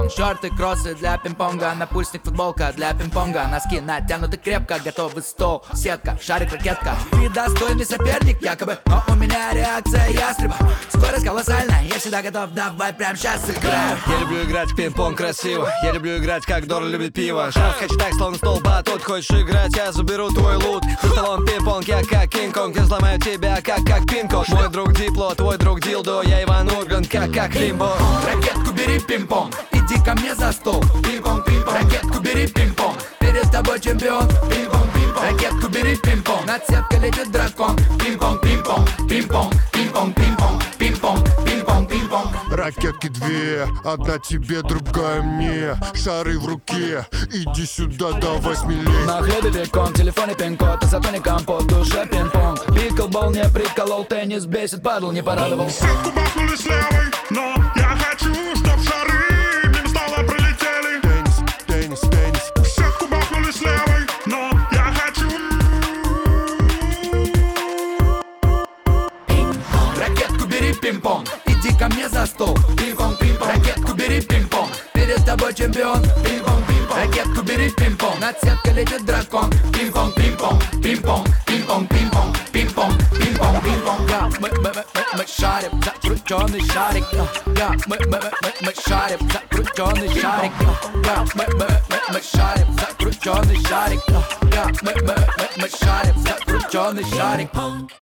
пинг-понг. Шорты, кроссы для пинг-понга, напульсник, футболка для пинг-понга. Носки натянуты крепко, готовый стол, сетка, шарик, ракетка. Ты достойный соперник, якобы, но у меня реакция ястреба. Скорость колоссальная, я всегда готов, давай прямо сейчас сыграем. Я люблю играть в пинг-понг красиво, я люблю играть, как Дор любит пиво. Шаг хочу так, словно столба, тут хочешь играть, я заберу твой лут. За столом пинг-понг, я как Кинг-Конг, я взломаю тебя, как пин-код. Мой друг Дипло, твой друг Дилдо, я Иван Ургант, как Лимбо. Ракетку бери, пинг-понг, иди ко мне за стол. Пинг-понг, пинг-понг, ракетку бери, пинг-понг. Перед тобой чемпион, пинг-понг, пинг-понг. Ракетку бери, пинг-понг, над сеткой летит дракон. Пинг-понг, пинг-понг, пинг-понг, пинг-понг, пинг-понг, пинг-понг, пинг-понг, пинг-понг. Ракетки две, одна тебе, другая мне. Шары в руке, иди сюда, давай смелей. На хлебе бекон, телефоне пин-код, а зато не компот, душе пинг-понг. Пиклбол не приколол, теннис бесит, падал, не порадовал. Сетку бахнули с левой, но я хочу, чтоб шары мимо стола пролетели. Теннис, теннис, теннис. Сетку бахнули с левой, но я хочу. Ракетку бери, пинг-понг, иди ко мне за стол. Пинг-понг, пинг-понг, ракетку бери, пинг-понг. Перед тобой чемпион, пинг-понг, пинг-понг. Ракетку бери, пинг-понг, над сеткой летит дракон. Пинг-понг, пинг-понг, пинг-понг, пинг-понг, пинг-понг, пинг-понг, пинг-понг, пинг-понг. Мы шарим, закрученный шарик. Мы шарим, закрученный шарик. Мы шарим, закрученный шарик. Мы шарим, закрученный шарик.